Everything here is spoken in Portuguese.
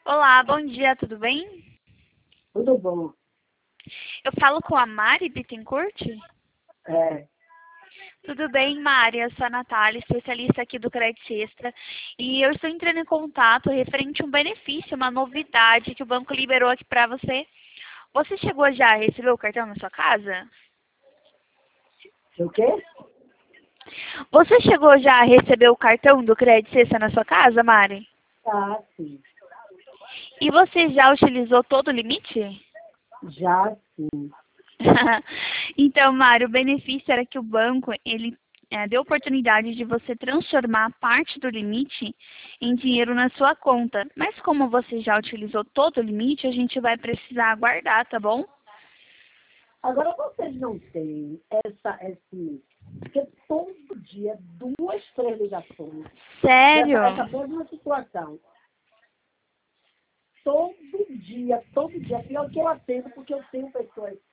Olá, bom dia, tudo bem? Tudo bom. Eu falo com a Mari Bittencourt? É, Tudo bem, Mari? Eu sou a Natália, especialista aqui do Crédito Extra, e eu estou entrando em contato referente a um benefício, uma novidade que o banco liberou aqui para você. Você chegou já a receber o cartão na sua casa? o quê? Você chegou já a receber o cartão do Crédito Extra na sua casa, Mari? Ah, sim. E você já utilizou todo o limite? Já sim. Então, Mário, o benefício era que o banco, ele deu oportunidade de você transformar parte do limite em dinheiro na sua conta. Mas como você já utilizou todo o limite, a gente vai precisar aguardar, tá bom? Agora vocês não têm esse. Porque todo dia, duas, três ligações Sério? dessa mesma situação. Todo dia, pior que eu atendo, porque eu tenho pessoas